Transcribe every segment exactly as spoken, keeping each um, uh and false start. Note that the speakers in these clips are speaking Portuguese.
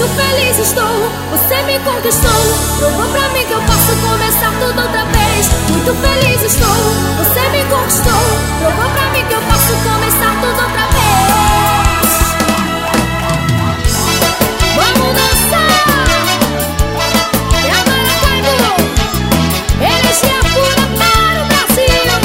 Muito feliz estou, você me conquistou. Provou pra mim que eu posso começar tudo outra vez. Muito feliz estou, você me conquistou. Provou pra mim que eu posso começar tudo outra vez. Vamos dançar! É a Maracaibo, energia pura para o Brasil.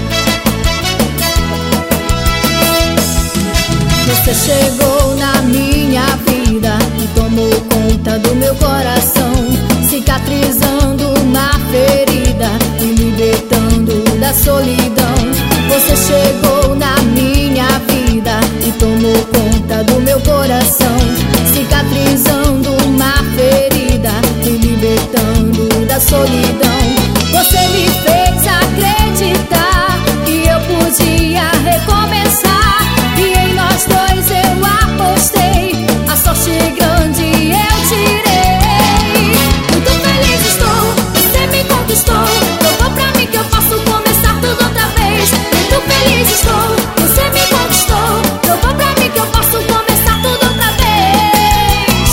Você chegou na minha vida e tomou conta do meu coração, cicatrizando uma ferida e libertando da solidão. Você chegou na minha vida e tomou conta do meu coração, cicatrizando uma ferida e libertando da solidão. Você me fez acreditar que eu podia recomeçar, e em nós dois eu apostei, a sorte grande eu tirei. Muito feliz estou, você me conquistou. Provou pra mim que eu posso começar tudo outra vez. Muito feliz estou, você me conquistou. Provou pra mim que eu posso começar tudo outra vez.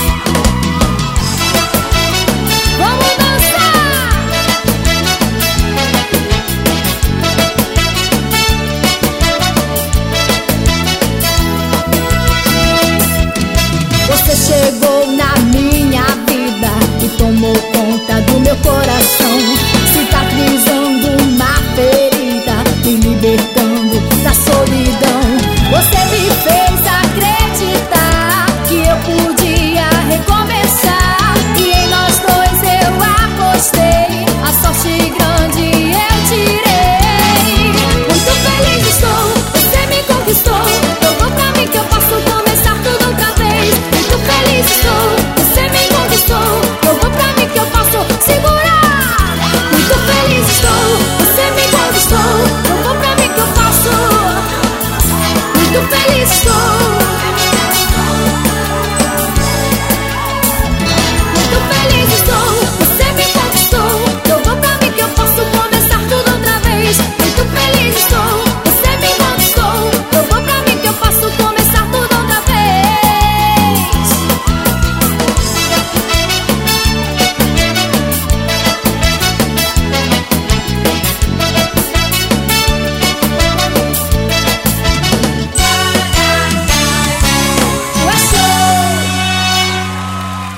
Vamos dançar! Você chegou na minha vida e tomou conta do meu coração, cicatrizando uma ferida e libertando da solidão. Você me fez acreditar que eu podia recomeçar, e em nós dois eu apostei, a sorte grande eu tirei. Muito feliz estou, você me conquistou. Provou pra mim que eu posso começar tudo outra vez. Muito feliz estou, você me conquistou. Provou pra mim que eu posso segurar. Muito feliz estou, você me conquistou. Provou pra mim que eu posso. Muito feliz estou.